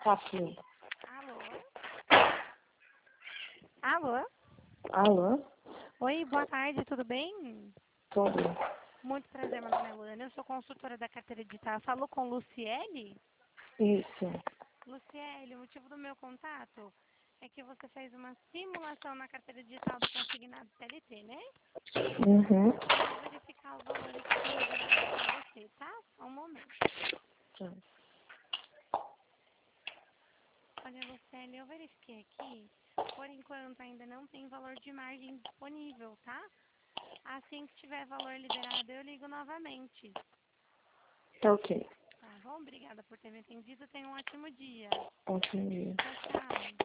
Tá, filho. Alô? Alô? Alô? Oi, boa tarde, tudo bem? Tudo. Muito prazer, meu nome é Luana, eu sou consultora da carteira digital. Falou com Luciele? Isso. Luciele, o motivo do meu contato é que você fez uma simulação na carteira digital do consignado CLT, né? Uhum. Eu vou verificar os valores que foram gerados para você, tá? Só um momento. Tá. Olha, Luciele, eu verifiquei aqui. Por enquanto ainda não tem valor de margem disponível, tá? Assim que tiver valor liberado, eu ligo novamente. Tá ok. Tá bom? Obrigada por ter me atendido. Tenha um ótimo dia. Ótimo dia. Tchau, tchau.